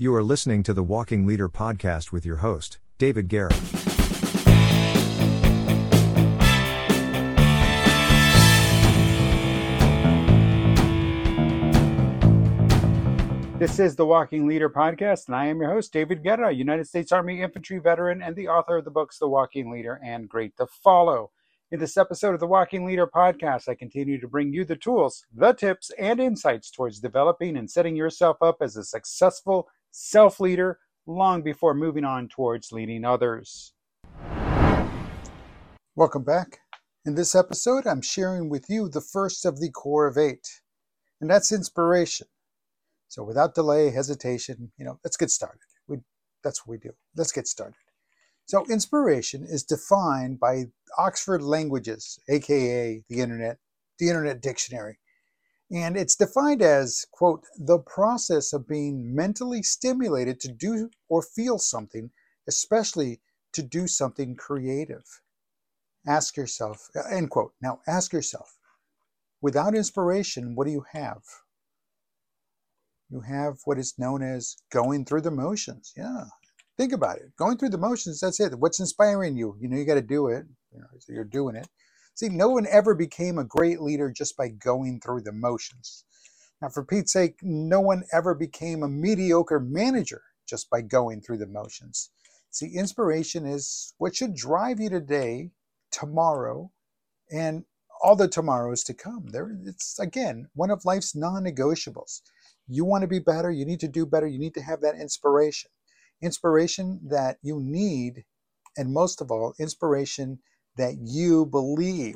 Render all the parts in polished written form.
You are listening to the Walking Leader podcast with your host, David Garrett. This is the Walking Leader podcast, and I am your host, David Guerra, United States Army infantry veteran and the author of the books The Walking Leader and Great to Follow. In this episode of the Walking Leader podcast, I continue to bring you the tools, the tips, and insights towards developing and setting yourself up as a successful self-leader long before moving on towards leading others. Welcome back. In this episode, I'm sharing with you the first of the core of 8, and that's inspiration. So without delay, hesitation, let's get started. That's what we do. Let's get started. So inspiration is defined by Oxford Languages, aka the Internet Dictionary. And it's defined as, quote, the process of being mentally stimulated to do or feel something, especially to do something creative. Ask yourself, end quote. Now ask yourself, without inspiration, what do you have? You have what is known as going through the motions. Yeah, think about it. Going through the motions, that's it. What's inspiring you? You got to do it. So you're doing it. See, no one ever became a great leader just by going through the motions. Now, for Pete's sake, no one ever became a mediocre manager just by going through the motions. See, inspiration is what should drive you today, tomorrow, and all the tomorrows to come. It's, again, one of life's non-negotiables. You want to be better, you need to do better, you need to have that inspiration. Inspiration that you need, and most of all, inspiration that you believe.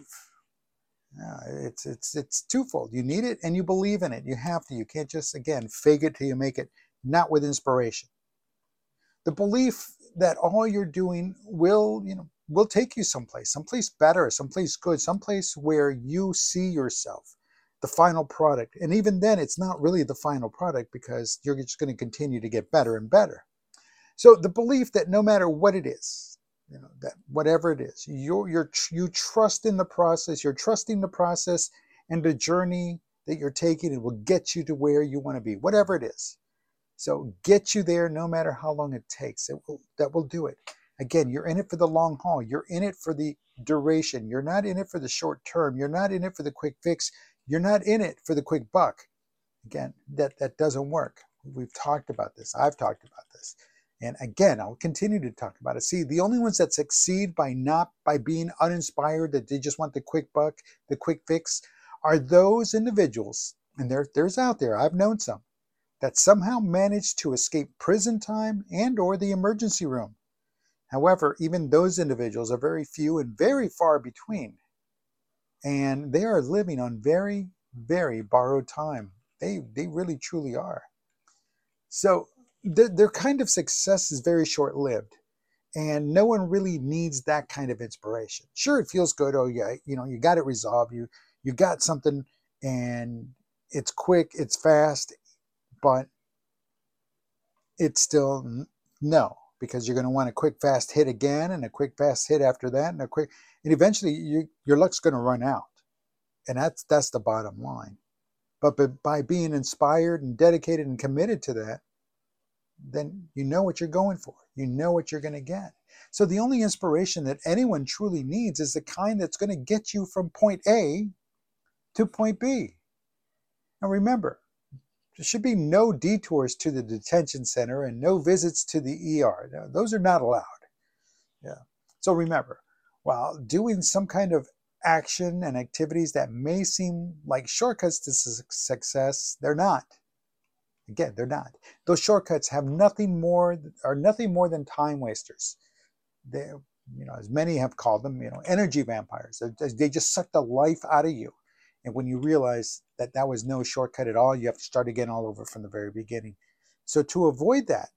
It's twofold. You need it and you believe in it. You have to. You can't just, again, fake it till you make it. Not with inspiration. The belief that all you're doing will take you someplace better, someplace good, someplace where you see yourself. The final product. And even then, it's not really the final product because you're just going to continue to get better and better. So the belief that no matter what it is, that whatever it is, you trust in the process, you're trusting the process and the journey that you're taking, it will get you to where you want to be, whatever it is. So get you there no matter how long it takes. That will do it. Again, you're in it for the long haul. You're in it for the duration. You're not in it for the short term. You're not in it for the quick fix. You're not in it for the quick buck. Again, that doesn't work. We've talked about this. I've talked about this. And again, I'll continue to talk about it. See, the only ones that succeed by being uninspired, that they just want the quick buck, the quick fix, are those individuals, and there's out there, I've known some, that somehow manage to escape prison time and or the emergency room. However, even those individuals are very few and very far between. And they are living on very, very borrowed time. They really, truly are. So their kind of success is very short-lived. And no one really needs that kind of inspiration. Sure, it feels good. Oh, yeah, you got it resolved. You got something and it's quick, it's fast, but it's still no. Because you're going to want a quick, fast hit again, and a quick, fast hit after that, and eventually your luck's going to run out. And that's the bottom line. But by being inspired and dedicated and committed to that, then you know what you're going for. You know what you're going to get. So the only inspiration that anyone truly needs is the kind that's going to get you from point A to point B. And remember, there should be no detours to the detention center and no visits to the ER. Now, those are not allowed. Yeah. So remember, while doing some kind of action and activities that may seem like shortcuts to success, they're not. Again, they're not. Those shortcuts are nothing more than time wasters. They, as many have called them, energy vampires. They just suck the life out of you. And when you realize that was no shortcut at all, you have to start again all over from the very beginning. So to avoid that,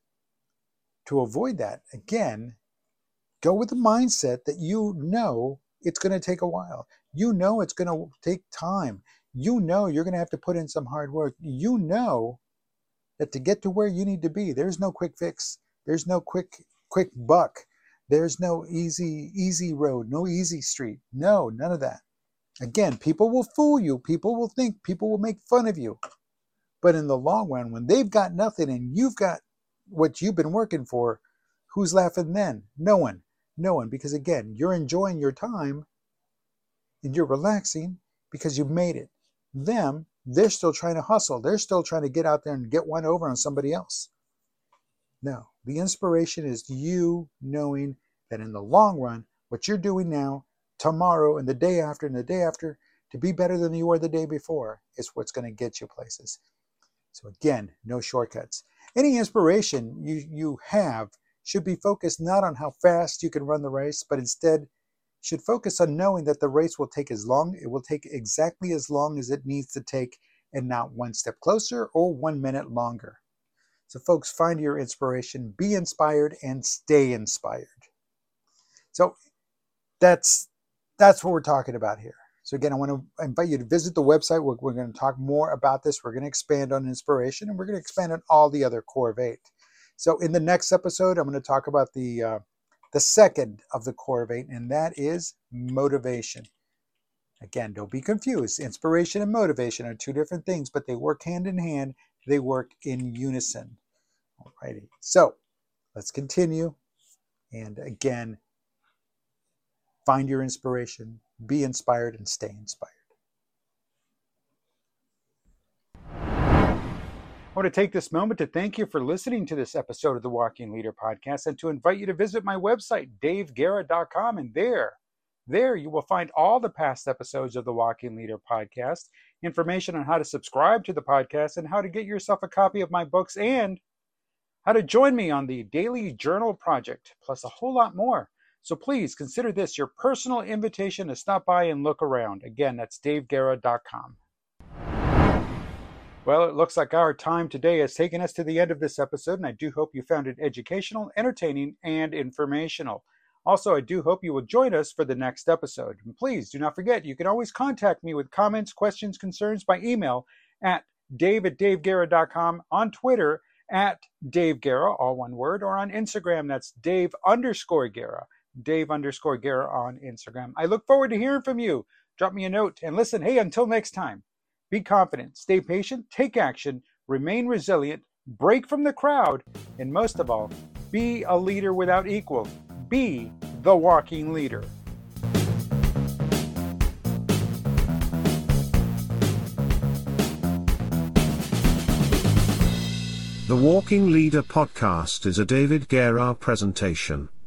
again, go with the mindset that it's going to take a while. It's going to take time. You're going to have to put in some hard work. That to get to where you need to be, there's no quick fix. There's no quick buck. There's no easy road, no easy street. No, none of that. Again, people will fool you. People will think, people will make fun of you. But in the long run, when they've got nothing and you've got what you've been working for, who's laughing then? No one. No one. Because again, you're enjoying your time and you're relaxing because you made it. Them, they're still trying to hustle. They're still trying to get out there and get one over on somebody else. No, the inspiration is you knowing that in the long run, what you're doing now, tomorrow, and the day after, to be better than you were the day before is what's going to get you places. So again, no shortcuts. Any inspiration you have should be focused not on how fast you can run the race, but instead should focus on knowing that the race will take exactly as long as it needs to take, and not one step closer or 1 minute longer. So folks, find your inspiration, be inspired, and stay inspired. So that's what we're talking about here. So again, I want to invite you to visit the website. We're going to talk more about this. We're going to expand on inspiration, and we're going to expand on all the other core of 8. So in the next episode, I'm going to talk about the second of the core of 8, and that is motivation. Again, don't be confused. Inspiration and motivation are two different things, but they work hand in hand. They work in unison. Alrighty. So let's continue. And again, find your inspiration, be inspired, and stay inspired. I want to take this moment to thank you for listening to this episode of the Walking Leader Podcast, and to invite you to visit my website, daveguerra.com, and there you will find all the past episodes of the Walking Leader Podcast, information on how to subscribe to the podcast, and how to get yourself a copy of my books, and how to join me on the Daily Journal Project, plus a whole lot more. So please consider this your personal invitation to stop by and look around. Again, that's daveguerra.com. Well, it looks like our time today has taken us to the end of this episode, and I do hope you found it educational, entertaining, and informational. Also, I do hope you will join us for the next episode. And please do not forget, you can always contact me with comments, questions, concerns by email at dave@daveguerra.com, on Twitter at daveguerra, all one word, or on Instagram, that's Dave_Guerra, Dave_Guerra on Instagram. I look forward to hearing from you. Drop me a note, and listen, hey, until next time, be confident, stay patient, take action, remain resilient, break from the crowd, and most of all, be a leader without equal. Be the walking leader. The Walking Leader Podcast is a David Guerra presentation.